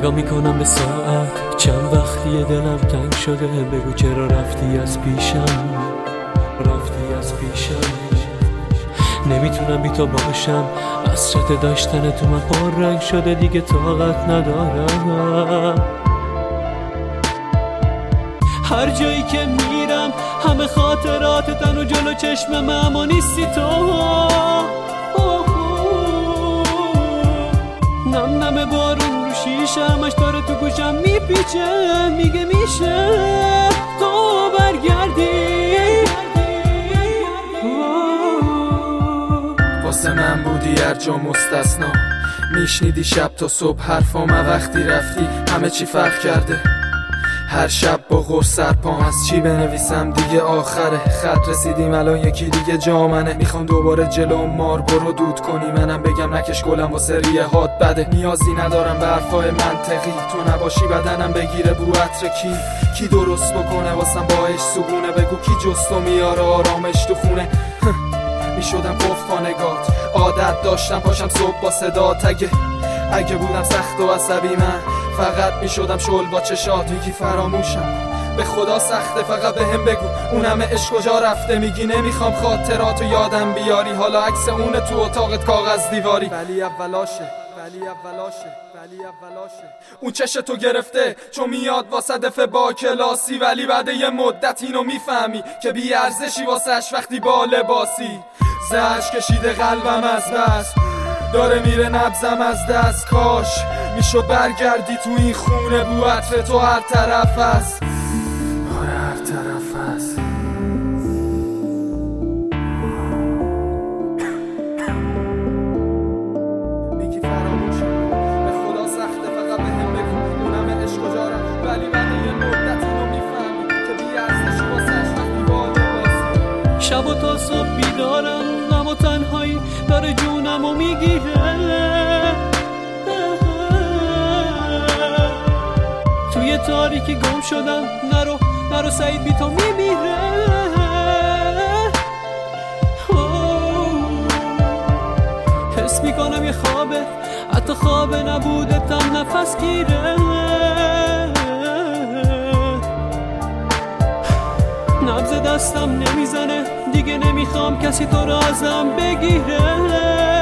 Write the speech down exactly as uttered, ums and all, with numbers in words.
نگاه میکنم به ساعت، چند وقتیه دلم تنگ شده. بگو چرا رفتی از پیشم، رفتی از پیشم. نمیتونم بی تو باشم، حسرت داشتن تو من پررنگ شده. دیگه طاقت ندارم. هر جایی که میرم همه خاطراتتن و جلو چشمم، اما نیستی تو. نم نم بارون رو شیشه همش داره تو گوشم میپیچه. میگه میشه تو برگردی. واسه من بودی هر جا مستثنا، میشنیدی شب تا صبح حرفام. وقتی رفتی همه چی فرق کرده. هر شب با غر سرپام از چی بنویسم دیگه آخره. خط رسیدیم الان یکی دیگه جامنه. میخوام دوباره جلو مار برو دود کنی، منم بگم نکش گلم واسه ریه هات بده. نیازی ندارم به حرفای منطقی، تو نباشی بدنم بگیره بو عطر کی. کی درست بکنه واسم باهش سبونه، بگو کی جستو میاره آرامش تو خونه. میشدم قف نگات، عادت داشتم پاشم صبح با صدات. اگه اگه بودم سخت و عصبی من فقط میشدم شل با چشات. میگی فراموشم به خدا سخته، فقط به هم بگو اون همه عشق کجا رفته. میگی نمیخوام خاطراتو یادم بیاری، حالا عکس اونه تو اتاقت کاغذ دیواری. ولی اولاشه ولی اولاشه ولی اولاشه اون چش تو گرفته چون میاد واسه دفعه با کلاسی. ولی بعد یه مدت اینو میفهمی که بی ارزشی واسهش وقتی با لباسی. زهش کشیده قلبم از بس، داره میره نبزم از دست. کاش میشد برگردی تو این خونه، بو عطر تو هر طرف هست. آره هر طرف هست. میگی فراموشم به خدا سخته، فقط به هم بگو اون همه عشق کجا رفت. ولی بعد یه مدت اینو میفهمی که بی ارزشی واسهش وقتی با لباسی. شب و تا صبح بیدارم، غم و تنهایی داره جونمو میگیره. توی تاریکی گم شدم، نرو نرو سعید بی تو میمیره. حس میکنم یه خوابه، حتی خوابه نبوده تم نفس گیره. نبض دستم نمیزنه، دیگه نمیخوام کسی تو رو ازم بگیره.